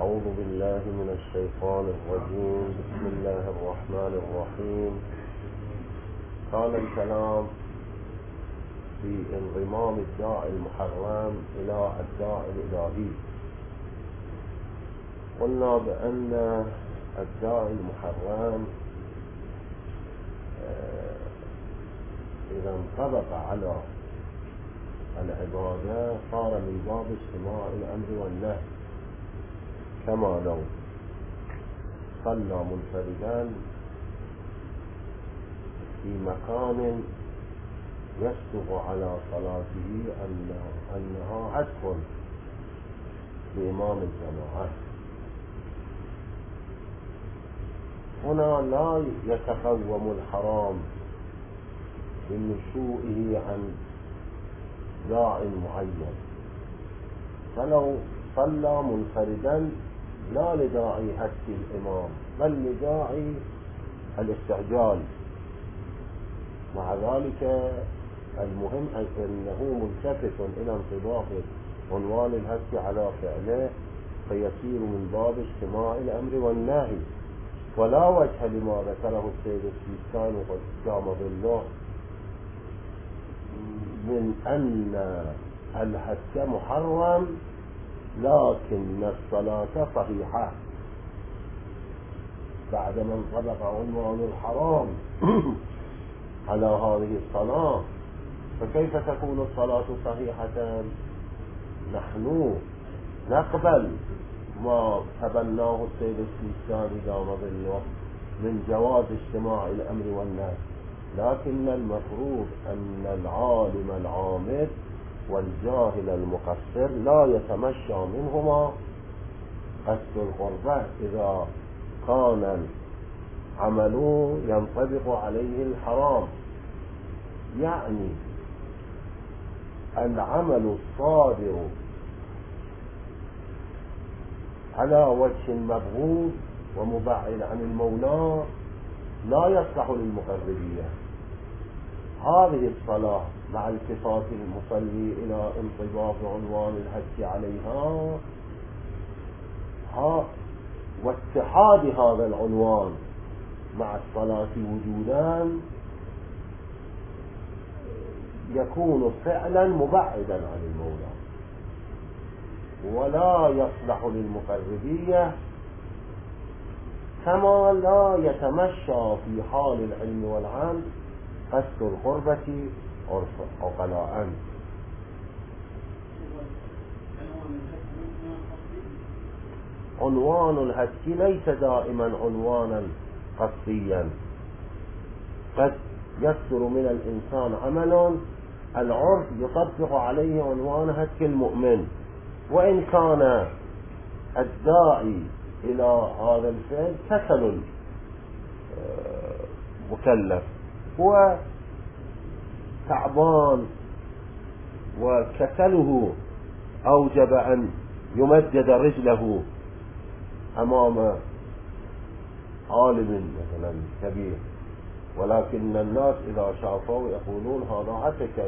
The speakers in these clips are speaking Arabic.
أعوذ بالله من الشيطان الرجيم. بسم الله الرحمن الرحيم. كان الكلام في انضمام الداعي المحرم إلى الداعي الإلهي. قلنا بأن الداعي المحرم إذا انطبق على العبادة صار من باب اجتماع الأمر والنهي، كما لو صلى منفردا في مكان يصدق على صلاته أنها عطف بإمام الجماعة. هنا لا يتقوم الحرام بنشوئه عن داع معين، فلو صلى منفردا لا لداعي حث الإمام بل لداعي الاستعجال. مع ذلك المهم أنه ملتفت إلى انطباق عنوان الحث على فعله فيصير من باب اجتماع الأمر والنهي، ولا وجه لما ذكره السيد السيستاني قدام ظله من أن الحث محرم لكن الصلاة صحيحة. بعدما انطبق عنوان الحرام على هذه الصلاة فكيف تكون الصلاة صحيحة؟ نحن نقبل ما تبناه السيد السيستاني دام ظله من جواز اجتماع الأمر والنهي، لكن المفروض أن العالم العامل والجاهل المقصر لا يتمشى منهما قصد القربة إذا كان العمل ينطبق عليه الحرام. يعني العمل الصادر على وجه مبغوض ومبعد عن المولى لا يصلح للمقربية. هذه الصلاة مع التفات المصلي إلى انطباق عنوان الحث عليها واتحاد هذا العنوان مع الصلاة وجودا يكون فعلا مبعدا عن المولى ولا يصلح للمقربية، كما لا يتمشى في حال العلم والعمل قصد القربة عقلاء. عنوان الحث ليس دائما عنوانا قصديا، قد يكثر من الإنسان عمل العرف يطبق عليه عنوان حث المؤمن، وإن كان الداعي إلى هذا الفعل كسل مكلف، هو تعبان وكسله أوجب أن يمدد رجله أمام عالم مثلا كبير، ولكن الناس إذا شافوا يقولون هذا عتك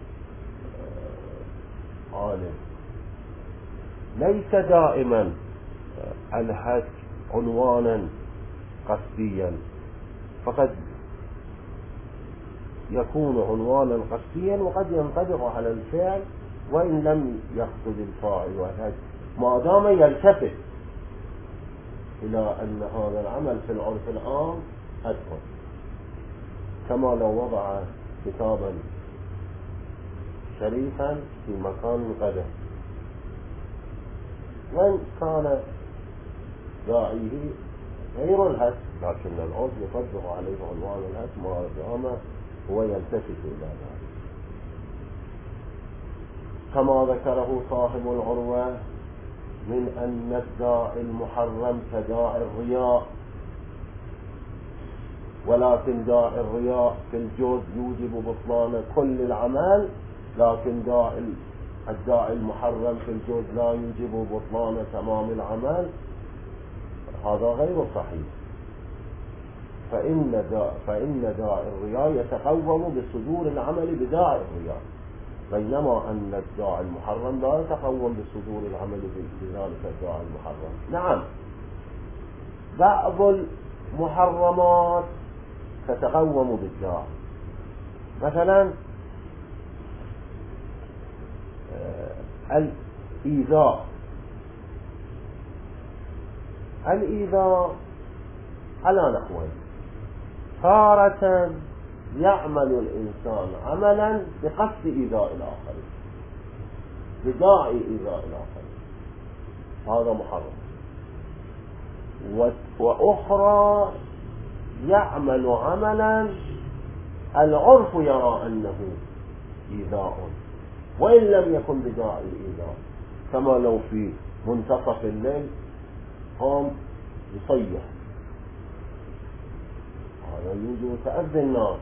عالم. ليس دائما الحث عنوانا قصديا، فقد يكون عنوانا قصديا وقد ينطبق على الفعل وإن لم يقصد الفاعل والحث، ما دام يلتفت إلى أن هذا العمل في العرف العام أدخل، كما لو وضع كتابا شريفا في مكان قدر، وإن كان داعيه غير الحث لكن العرف يطبق عليه عنوان الحث ما دام هو يلتفت إلى ذلك، كما ذكره صاحب العروة من أن الداعي المحرم كداعي الرياء، ولكن داعي الرياء في الجزء يوجب بطلان كل العمل، لكن الداعي المحرم في الجزء لا يوجب بطلان تمام العمل. هذا غير صحيح، فإن داعي الرياء يتقوم بصدور العمل بداعي الرياء، بينما أن الداعي المحرم لا يتقوم بصدور العمل بذلك الداعي المحرم. نعم، بعض المحرمات تتقوم بالداعي، مثلا الإيذاء على نحوين: تارة يعمل الإنسان عملا بقصد إيذاء الآخرين، بداعي إيذاء الآخرين، هذا محرم. وأخرى يعمل عملا العرف يرى أنه إيذاء وإن لم يكن بداعي الإيذاء، كما لو في منتصف الليل قام يصيح، هذا يوجب تأذي الناس،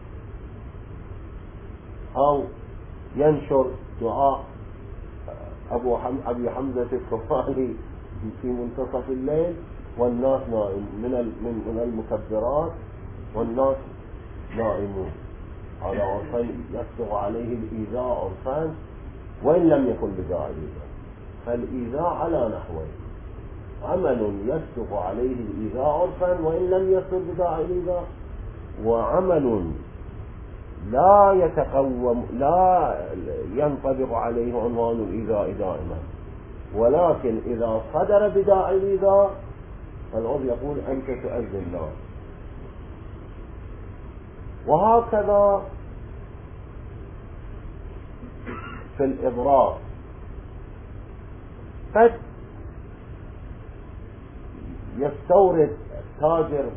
أو ينشر دعاء أبي حمزة الكفالي في منتصف الليل والناس نائم من المكبرات والناس نائمون، هذا عرفا يصدق عليه الإيذاء عرفا وإن لم يكن بداعي الإيذاء. فالإيذاء على نحوين: عمل يصدق عليه الإيذاء عرفا وإن لم يصل بداعي الإيذاء، وعمل لا ينطبق عليه عنوان الإيذاء دائما، ولكن إذا صدر بداعي الإيذاء فالعرف يقول أنت تؤذي الناس. وهكذا في الإضرار، قد يستورد تاجر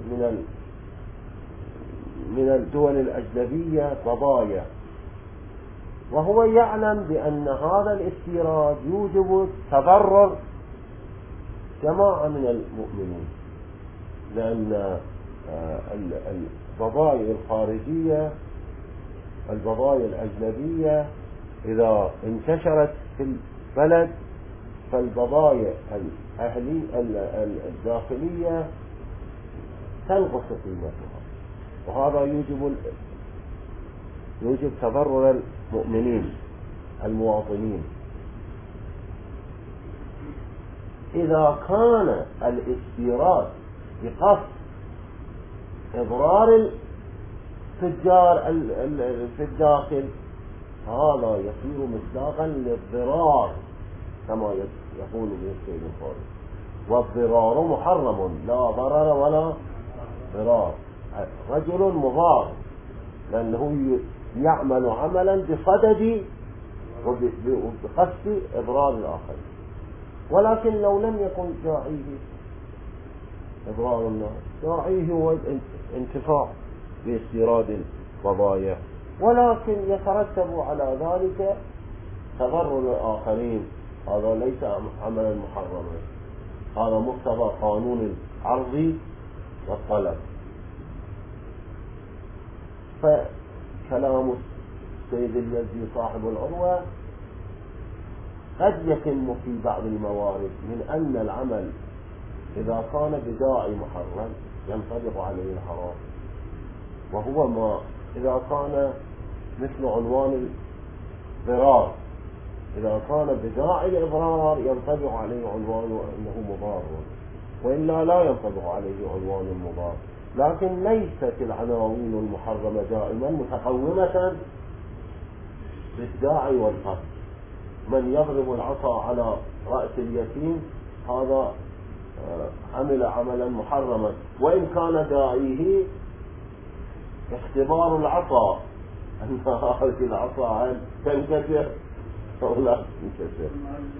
من الدول الأجنبية بضايع، وهو يعلم بأن هذا الاستيراد يوجب تضرر جماعة من المؤمنين، لأن البضائع الخارجية، البضائع الأجنبية إذا انتشرت في البلد فالبضائع الداخلية تنقص قيمتها، وهذا يوجب تضرر المؤمنين المواطنين. إذا كان الاستيراد بقصد إضرار التجار في الداخل هذا يصير مصداقا للضرار كما يقول ابن السيد الخارجي، والضرار محرم، لا ضرر ولا ضرار. رجل مضار لأنه يعمل عملا بصدد وبقصد إضرار الآخرين، ولكن لو لم يكن داعيه إضرار الناس، داعيه هو الانتفاع باستيراد البضائع، ولكن يترتب على ذلك تضرر الآخرين، هذا ليس عملا محرما، هذا مقتضى قانون العرض والطلب. فكلام السيد اليزدي صاحب العروة قد يتم في بعض الموارد من أن العمل إذا كان بداعي محرم ينطبق عليه الحرام، وهو ما إذا كان مثل عنوان الضرار، إذا كان بداعي الإضرار ينطبق عليه عنوان أنه مضار، وإلا لا ينطبق عليه عنوان المضار. لكن ليست العناوين المحرمة دائما متقومة بالداعي والقصد. من يضرب العصا على رأس اليتيم هذا عمل عملا محرما، وإن كان داعيه اختبار العصا أن هذه العصا هل تنكسر أو لا تنكسر.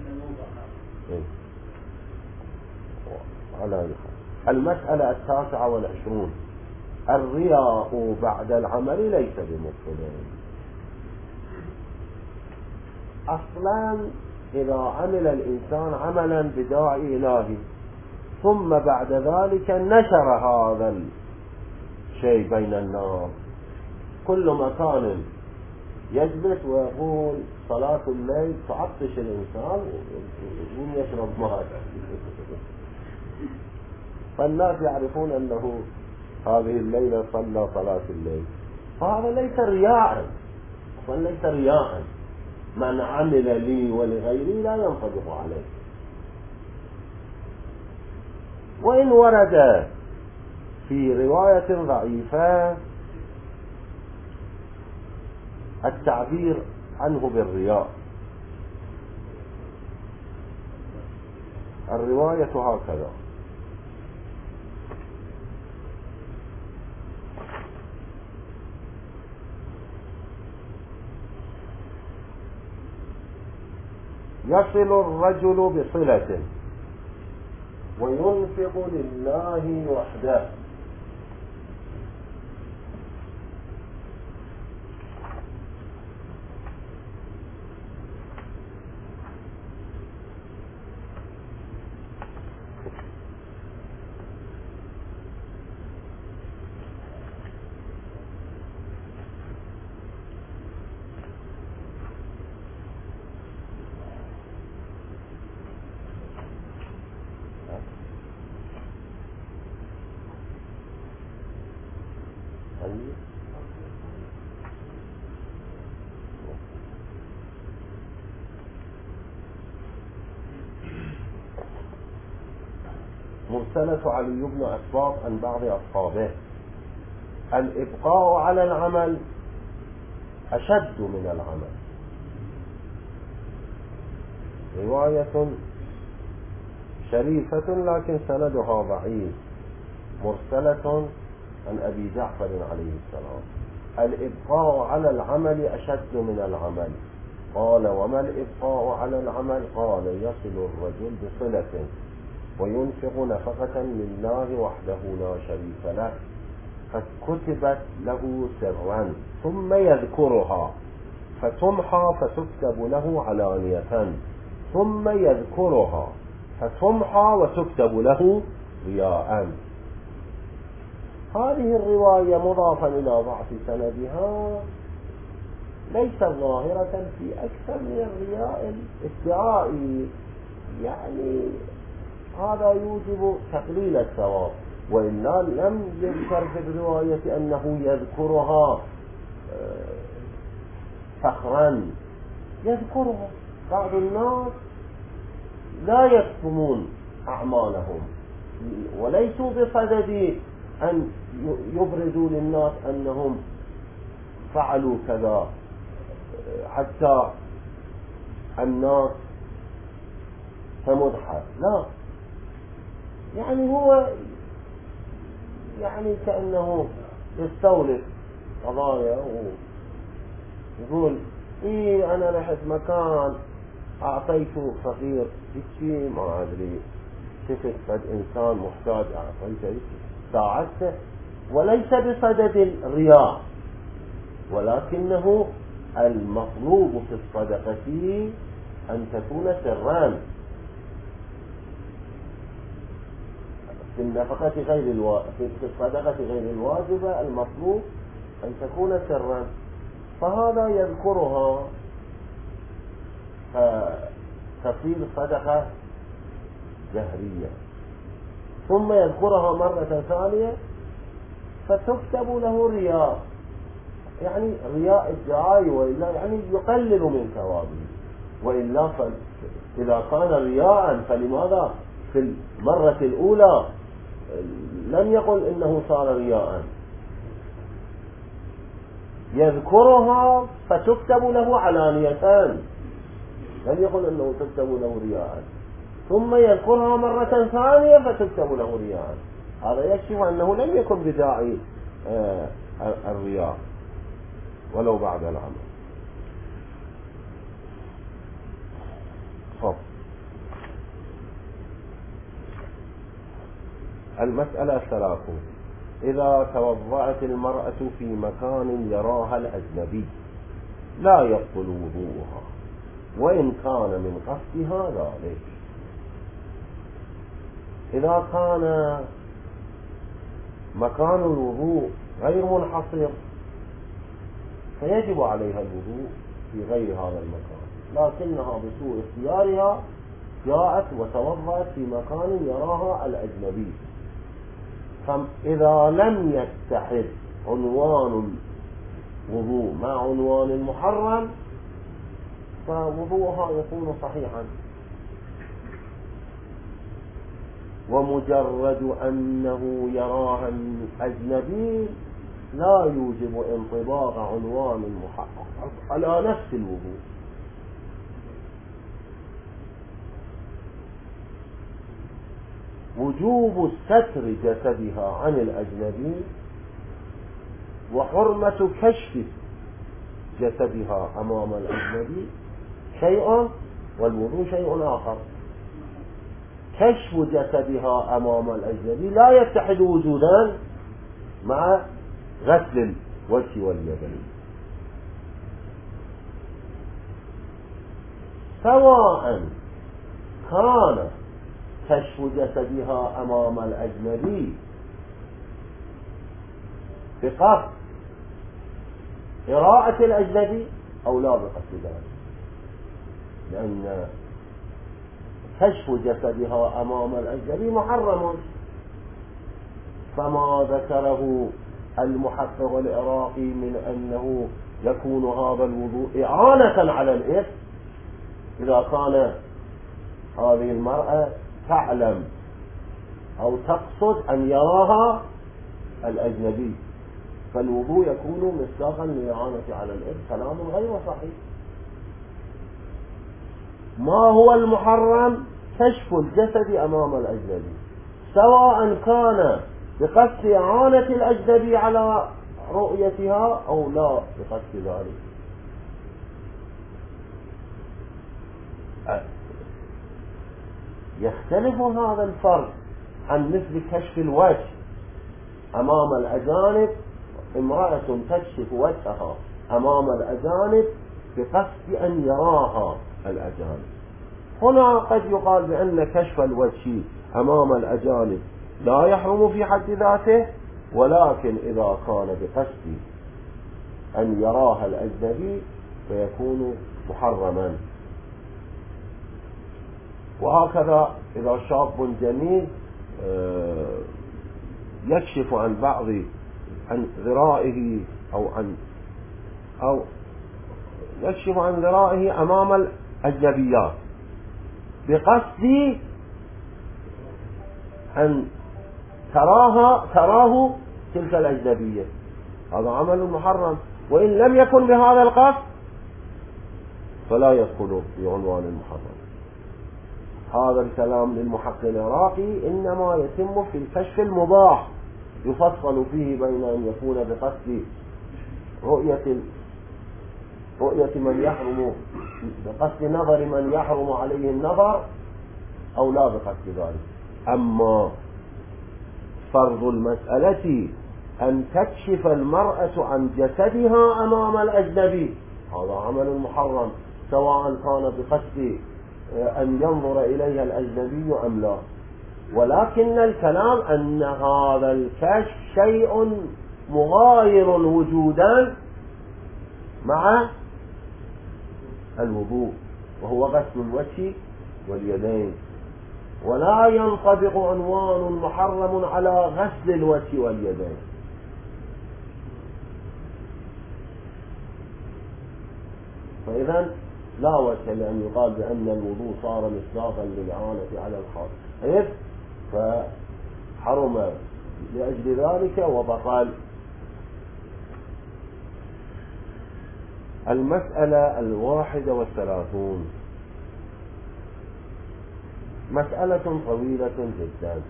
المسألة 29: الرياء بعد العمل ليس بمبطل. أصلا إذا عمل الإنسان عملا بداعي إلهي ثم بعد ذلك نشر هذا الشيء بين الناس، كل مكان يجلس ويقول صلاة الليل تعطش الإنسان ويشرب ماء، فالناس يعرفون أنه هذه الليلة صلى صلاة الليل، فهذا ليس رياء، ليس رياء، من عمل لي ولغيري لا ينطبق عليه. وإن ورد في رواية ضعيفة التعبير عنه بالرياء، الرواية هكذا: يصل الرجل بصلة وينفق لله وحده مرسلة علي بن أسباط عن بعض أصحابه: الإبقاء على العمل أشد من العمل. رواية شريفة لكن سندها ضعيف، مرسلة عن أبي جعفر عليه السلام: الإبقاء على العمل أشد من العمل. قال: وما الإبقاء على العمل؟ قال: يصل الرجل بصلة وينفق نفقة لله وحده لا شريك له، فكتبت له سرا ثم يذكرها فتمحى فتكتب له علانية، ثم يذكرها فتمحى وتكتب له رياء. هذه الرواية مضافا إلى ضعف سندها ليست ظاهرة في أكثر من الرياء الادعائي، يعني هذا يوجب تقليل الثواب، وإلا لم يذكر في الرواية أنه يذكرها فخرا، يذكرها. بعض الناس لا يكتمون أعمالهم وليسوا بصدد أن يبرزوا للناس أنهم فعلوا كذا حتى الناس تمدحه، لا، يعني هو يعني كأنه يستولف قضايا ويقول إيه أنا رحت مكان أعطيته فقير هيك ما أدري، شفت قد إنسان محتاج أعطيته ساعدته، وليس بصدد الرياء، ولكنه المطلوب في الصدقة أن تكون سرا، في النفقة في الصدقة غير الواجبة المطلوب أن تكون سرا، فهذا يذكرها فتصير صدقة جهرية، ثم يذكرها مرة ثانية فتكتب له رياء، يعني رياء ادعاء، وإلا يعني يقلل من ثوابه، وإلا إذا كان رياء فلماذا في المرة الأولى لم يقل إنه صار رياء؟ يذكرها فتكتب له علانية، لم يقل إنه تكتب له رياء، ثم يذكرها مرة ثانية فتكتب له رياء. هذا يكشف أنه لم يكن بداعي الرياء ولو بعد العمل. خب. المسألة 3: إذا توضأت المرأة في مكان يراها الأجنبي لا يبطل وضوءها وإن كان من قصدها ذلك. إذا كان مكان الوضوء غير منحصر فيجب عليها الوضوء في غير هذا المكان، لكنها بسوء اختيارها جاءت وتوضأت في مكان يراها الأجنبي، فإذا لم يتحد عنوان الوضوء مع عنوان المحرم فوضوءها يكون صحيحا. ومجرد أنه يراها الأجنبي لا يوجب انطباق عنوان المحقق على نفس الوضوء. وجوب ستر جسدها عن الأجنبي وحرمة كشف جسدها أمام الأجنبي شيء، والوضوء شيء آخر. كشف جسدها أمام الأجنبي لا يتحد وجودان مع غسل الوجه واليدين، سواء كان كشف جسدها أمام الأجنبي بقصد قراءة الأجنبي أو لا بقصد ذلك، لأن كشف جسدها أمام الأجنبي محرم. فما ذكره المحقق العراقي من أنه يكون هذا الوضوء إعانة على الإثم إذا كان هذه المرأة تعلم أو تقصد أن يراها الأجنبي، فالوضوء يكون مصداقا للإعانة على الإثم. كلام غير صحيح. ما هو المحرم؟ كشف الجسد أمام الأجنبي، سواء كان بقصد إعانة الأجنبي على رؤيتها أو لا بقصد ذلك. يختلف هذا الفرق عن مثل كشف الوجه أمام الأجانب. امرأة تكشف وجهها أمام الأجانب بقصد أن يراها الأجانب. هنا قد يقال بأن كشف الوجه أمام الأجانب لا يحرم في حد ذاته، ولكن إذا كان بقصد أن يراها الأجنبي فيكون محرما. وهكذا إذا شاب جميل يكشف عن ذرائه أو يكشف عن ذرائه أمام الأجنبيات بقصد أن تراه تلك الأجنبية، هذا عمل محرم. وإن لم يكن بهذا القصد فلا يدخل في عنوان المحرم. هذا الكلام للمحقق العراقي إنما يتم في الكشف المباح، يفصل فيه بين أن يكون بقصد رؤية من يحرم، بقصد نظر من يحرم عليه النظر، أو لا بقصد ذلك. أما فرض المسألة أن تكشف المرأة عن جسدها أمام الأجنبي، هذا عمل محرم، سواء كان بقصد أن ينظر إليها الأجنبي أم لا. ولكن الكلام أن هذا الكشف شيء مغاير وجودا مع الوضوء، وهو غسل الوجه واليدين، ولا ينطبق عنوان محرم على غسل الوجه واليدين. فإذا لا وجه لأن يقال بأن الوضوء صار مصداقا للإعانة على الحائض فحرم لأجل ذلك وبطل. المسألة 31 مسألة طويلة جدا.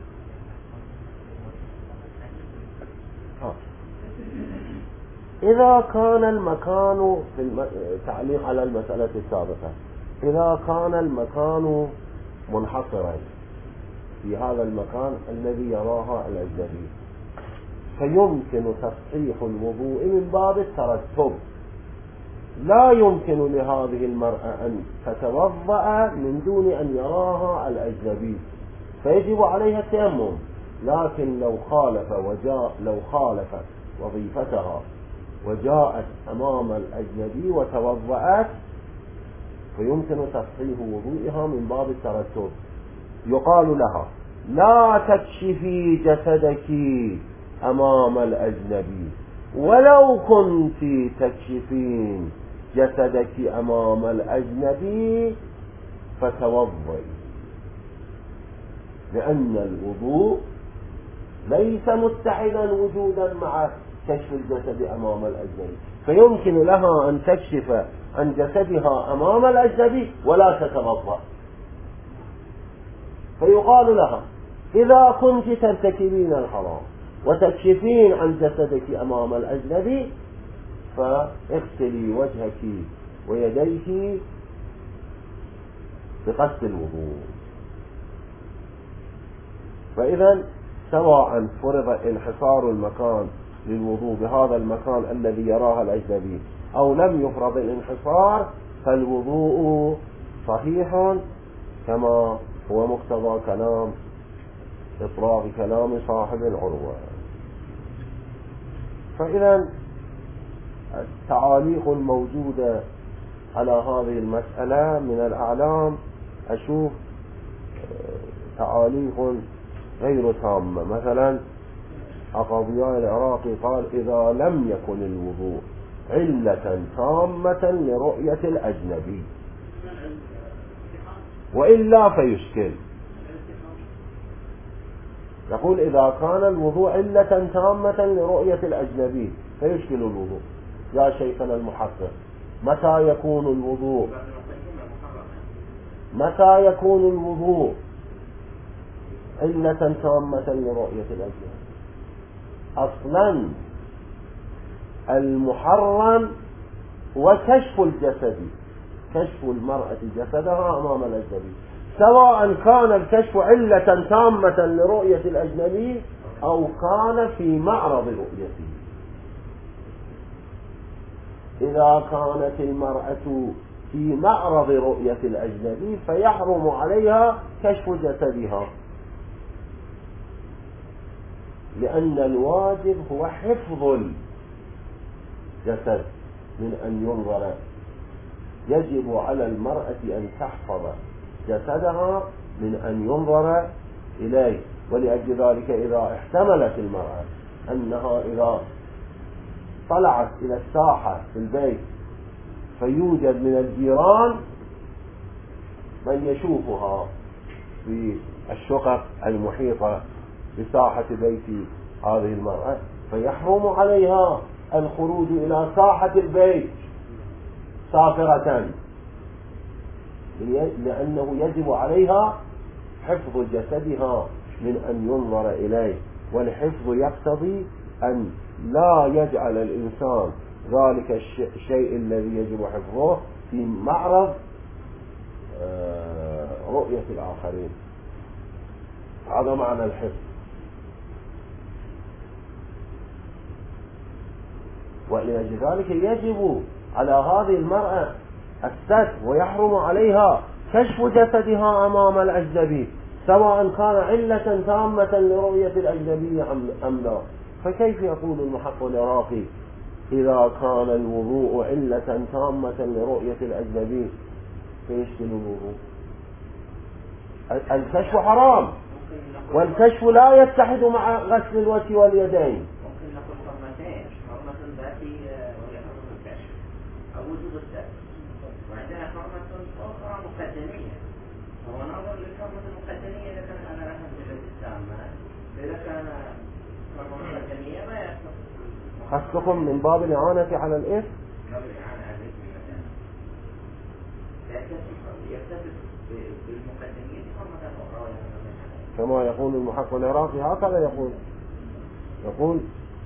إذا كان المكان في تعليق على المسألة السابقة، إذا كان المكان منحصرا في هذا المكان الذي يراها الأجنبي فيمكن تصحيح الوضوء من باب الترتب. لا يمكن لهذه المرأة أن تتوضأ من دون أن يراها الأجنبي، فيجب عليها التيمم. لكن لو خالفت وظيفتها وجاءت أمام الأجنبي وتوضأت فيمكن تصحيح وضوئها من باب الترتب. يقال لها لا تكشفي جسدك أمام الأجنبي ولو كنت تكشفين جسدك أمام الأجنبي فتوضئي، لأن الوضوء ليس متحدا وجودا مع كشف الجسد أمام الأجنبي، فيمكن لها أن تكشف عن جسدها أمام الأجنبي ولا تتوضأ. فيقال لها إذا كنت ترتكبين الحرام وتكشفين عن جسدك أمام الأجنبي فاغسلي وجهك ويديك بقصد الوضوء. فإذا سواء فرض انحصار المكان للوضوء بهذا المكان الذي يراه الأجنبي أو لم يفرض الانحصار فالوضوء صحيح كما هو مقتضى كلام إطراق كلام صاحب العروة. فإذا التعاليق الموجودة على هذه المسألة من الأعلام أشوف تعاليق غير تامة. مثلا القاضي العراقي قال إذا لم يكن الوضوء علة تامة لرؤية الأجنبي وإلا فيشكل. يقول إذا كان الوضوء علة تامة لرؤية الأجنبي فيشكل الوضوء. يا شيخنا المحقق، متى يكون الوضوء علة تامة لرؤية الأجنبي؟ أصلا المحرم وكشف الجسد، كشف المرأة جسدها أمام الأجنبي، سواء كان الكشف علة تامة لرؤية الأجنبي أو كان في معرض رؤيته. إذا كانت المرأة في معرض رؤية الأجنبي فيحرم عليها كشف جسدها، لأن الواجب هو حفظ الجسد من أن ينظر. يجب على المرأة أن تحفظ جسدها من أن ينظر إليه. ولأجل ذلك إذا احتملت المرأة أنها إذا طلعت إلى الساحة في البيت فيوجد من الجيران من يشوفها في الشقق المحيطة بساحة بيت هذه المرأة، فيحرم عليها الخروج إلى ساحة البيت سافرة، لأنه يجب عليها حفظ جسدها من أن ينظر إليه. والحفظ يقتضي أن لا يجعل الإنسان ذلك الشيء الذي يجب حفظه في معرض رؤية الآخرين. هذا معنى الحفظ. ولأجل ذلك يجب على هذه المرأة الستر، ويحرم عليها كشف جسدها أمام الأجنبي سواء كان علة تامة لرؤية الأجنبي أم لا. فكيف يقول المحقق العراقي إذا كان الوضوء علة تامة لرؤية الأجنبي فيشكل الوضوء؟ الكشف حرام، والكشف لا يتحد مع غسل الوجه واليدين. ممكن نقول حرمتين، حرمة ذاتية وهي حرمة الكشف أو وجوب الستر، وعندنا حرمة أخرى مقدمية. هو نظر للحرمة المقدمية إذا كان على أهل الجلد التامة، إذا كان حرمة مقدمية ما يحصل. خصكم من باب الإعانة على الإثم. باب الإعانة على الإثم مثلا. يكتسب بالمقدمية حرمة أخرى كما يقول المحقق العراقي. هكذا يقول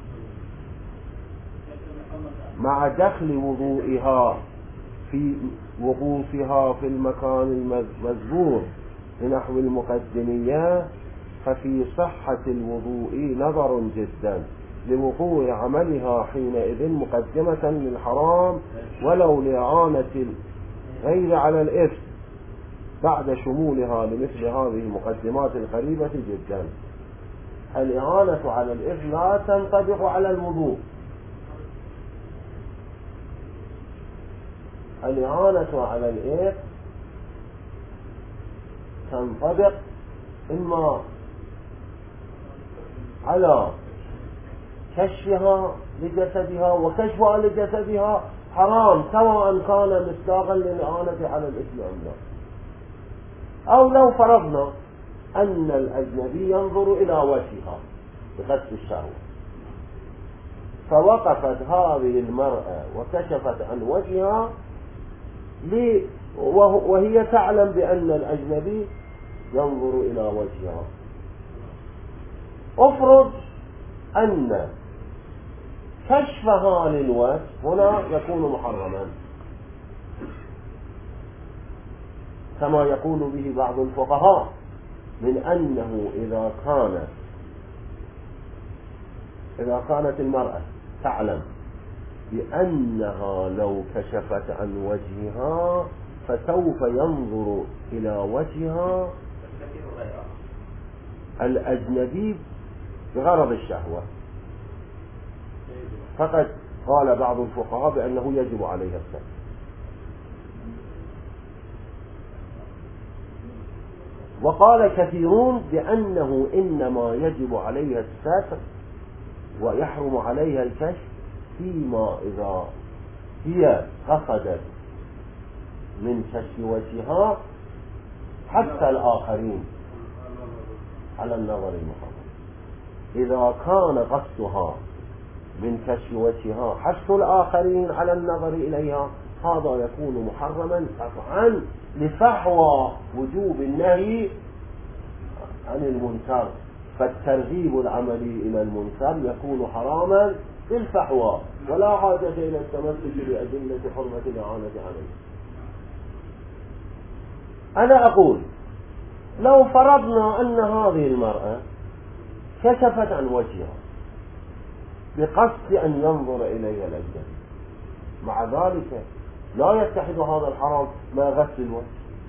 مع دخل وضوئها في وقوفها في المكان المذكور لنحو المقدمية ففي صحة الوضوء نظر جدا لوقوع عملها حينئذ مقدمة للحرام ولو لإعانة غير على الإثم بعد شمولها لمثل هذه المقدمات القريبة جدا. الإعانة على الإثم لا تنطبق على الوضوء. الإعانة على الإثم تنطبق إما على كشفها لجسدها وكشفها لجسدها حرام سواء كان مصداقا للإعانة على الإثم أم لا. أو لو فرضنا أن الأجنبي ينظر إلى وجهها بقصد الشهوة، فوقفت هذه المرأة وكشفت عن وجهها وهي تعلم بأن الأجنبي ينظر إلى وجهها. افرض أن كشفها للوجه هنا يكون محرما كما يقول به بعض الفقهاء، من أنه إذا كانت المرأة تعلم بأنها لو كشفت عن وجهها فسوف ينظر إلى وجهها الأجنبي بغرض الشهوة، فقد قال بعض الفقهاء بأنه يجب عليها الستر. وقال كثيرون بأنه إنما يجب عليها الستر ويحرم عليها الكشف فيما إذا هي قصدت من كشف وجهها حتى الآخرين على النظر المحرم. إذا كان قصدها من كشف وجهها حث الآخرين على النظر إليها هذا يكون محرما قطعا لفحوى وجوب النهي عن المنكر، فالترغيب العملي إلى المنكر يكون حراما بالفحوى ولا حاجة إلى التمسك بأدلة حرمة الإعانة عليه. أنا أقول لو فرضنا أن هذه المرأة كشفت عن وجهها بقصد أن ينظر إليها الأجنبي، مع ذلك لا يتحد هذا الحرام مع غسل الوجه،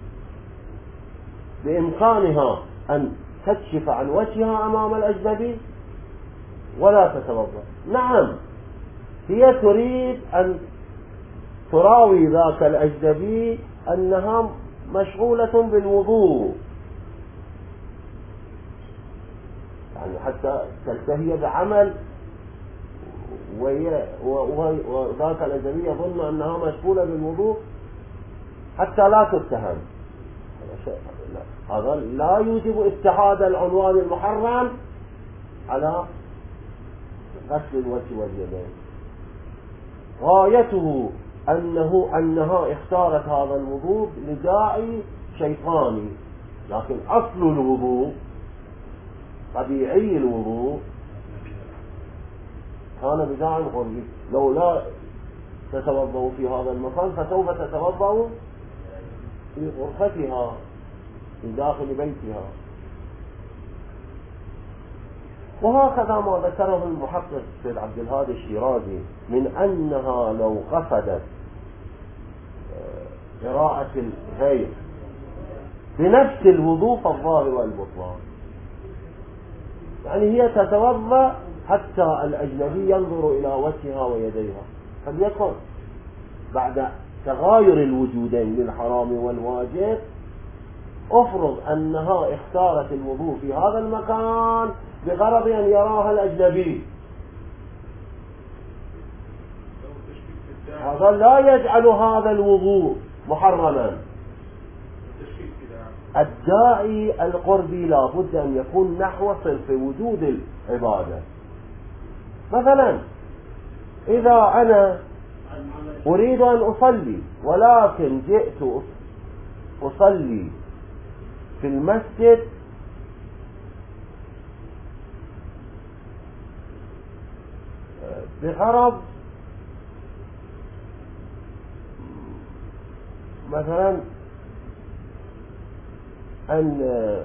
بإمكانها أن تكشف عن وجهها أمام الأجنبي ولا تتوضأ. نعم هي تريد أن تراوي ذاك الأجنبي أنها مشغولة بالوضوء، يعني حتى تلتهي بعمل وذاك الأجنبي يظن أنها مشغولة بالوضوء حتى لا تتهم. هذا لا يوجب اتحاد العنوان المحرم على غسل الوجه واليدين. غايته أنها اختارت هذا الوضوء لداعي شيطاني، لكن أصل الوضوء طبيعي الوضوء كان بداعي غربي. لو لا تتوضأ في هذا المكان فسوف تتوضأ في غرفتها في داخل بيتها. وهكذا ما ذكره المحقق سيد عبد الهادي الشيرازي من أنها لو قصدت قراءة الغير بنفس الوضوء فالظاهر والبطلان، يعني هي تتوضأ حتى الأجنبي ينظر إلى وجهها ويديها، فليكن بعد تغاير الوجودين للحرام والواجب افرض أنها اختارت الوضوء في هذا المكان بغرض أن يراها الأجنبي، هذا لا يجعل هذا الوضوء محرما. الداعي القربي لا بد أن يكون نحو صرف وجود العبادة. مثلا إذا أنا أريد أن أصلي ولكن جئت أصلي في المسجد بغرض مثلا أن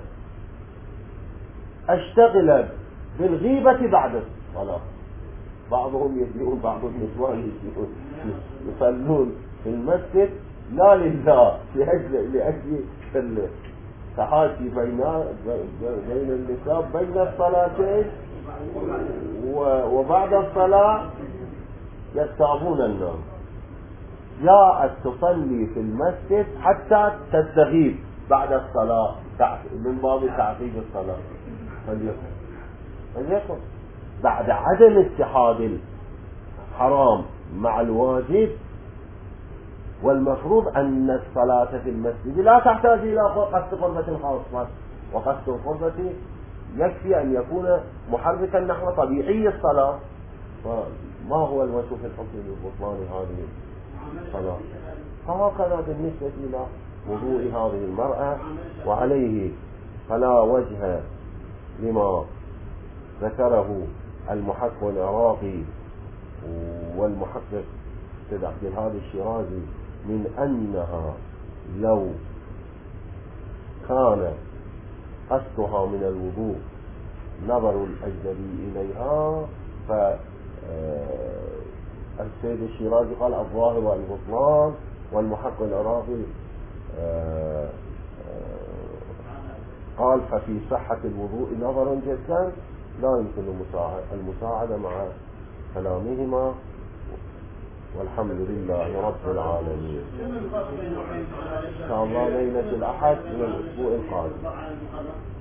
أشتغل بالغيبة بعد الصلاة، بعضهم يجيئون بعض النسوان يصلون في المسجد لا لله لأجل التحاشي بين النساء بين الصلاتين، وبعد الصلاة يستعبون النوم. جاءت تصلي في المسجد حتى تستغيب بعد الصلاة من باب تعقيب الصلاة، فليكن بعد عدم اتحاد الحرام مع الواجب والمفروض أن الصلاة في المسجد لا تحتاج إلى قصد قربة خاصة، وقصد القربة يكفي أن يكون محركا نحو طبيعي الصلاة. فما هو الوجه في الحكم ببطلان هذه الصلاة؟ هكذا بالنسبة إلى وضوء هذه المرأة، وعليه فلا وجه لما ذكره المحقق العراقي والمحقق سيد عبد الهادي الشيرازي من أنها لو كان قصدها من الوضوء نظر الأجنبي إليها، فالسيد الشيرازي قال الظاهر البطلان، والمحقق العراقي قال ففي صحة الوضوء نظر جدا لا يمكن المساعدة مع كلامهما. والحمد لله رب العالمين. إن شاء الله ليلة الأحد من الأسبوع القادم.